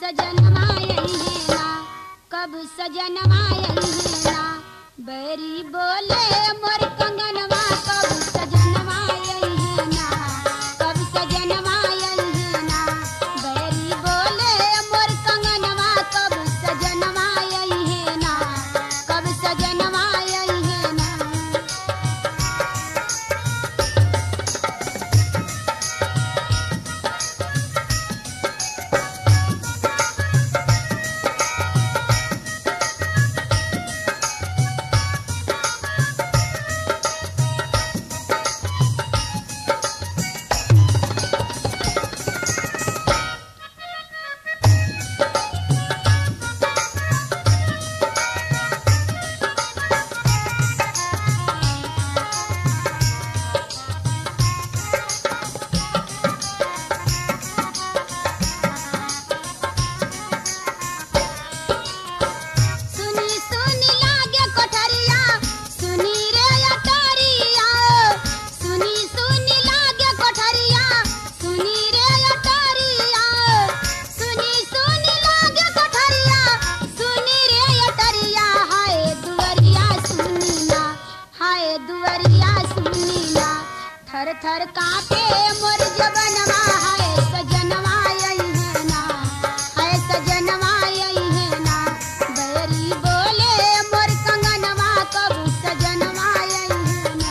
सजनवा यही ना, कब सजनवा यही ना, बैरी बोले मोर कंगनवा, कब सजनवा यही ना, कब सजनवा यही ना, बैरी बोले मोर कंगनवा, कब सजनवा यही ना, कब सजनवा यही ना। थर थर कांपे मोर जबनवा, हाय सजनवा यही ना, हाय सजनवा यही ना, बैरी बोले मोर कंगनवा, कब सजनवा यही ना।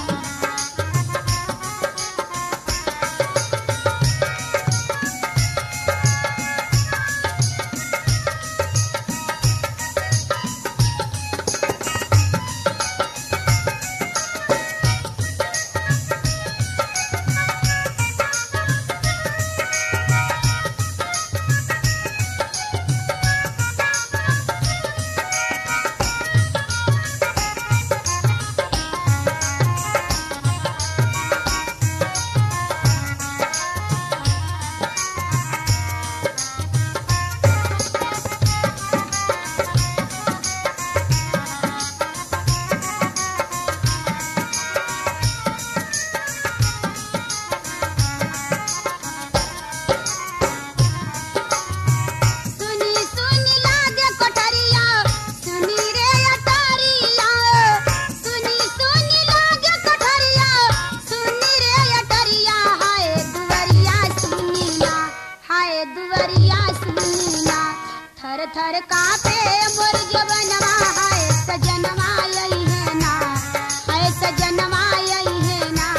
थर थर कांपे मोर जबनवा, हाय सजनवा यही ना, हाय सजनवा यही ना।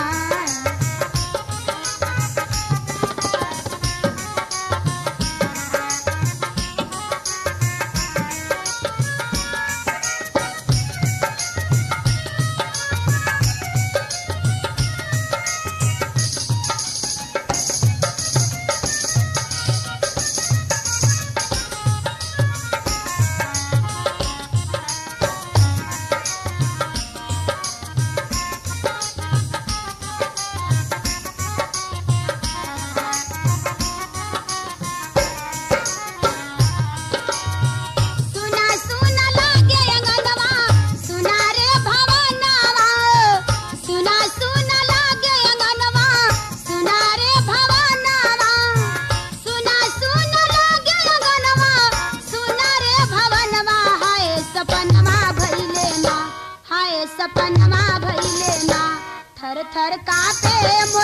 सपनमा भइले ना, थर थर कांपे